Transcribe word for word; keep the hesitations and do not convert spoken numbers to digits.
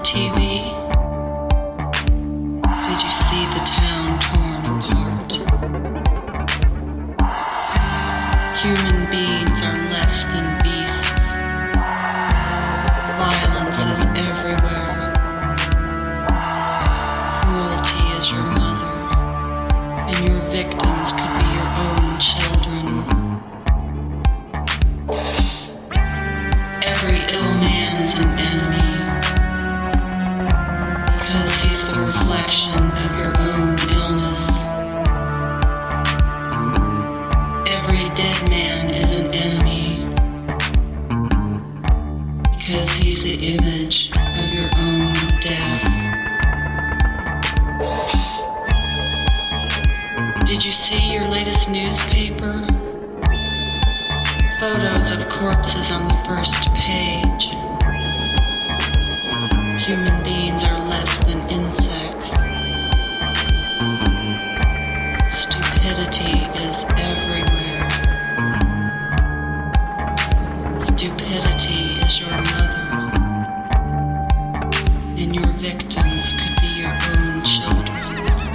T V? Did you see the town torn apart? Human beings are less than beasts. Violence is everywhere. Cruelty is your mother, and your victims could be your own children. Every ill man is an enemy, because he's the reflection of your own illness. Every dead man is an enemy, because he's the image of your own death. Did you see your latest newspaper? Photos of corpses on the first page. Human beings are less than insects. Stupidity is everywhere. Stupidity is your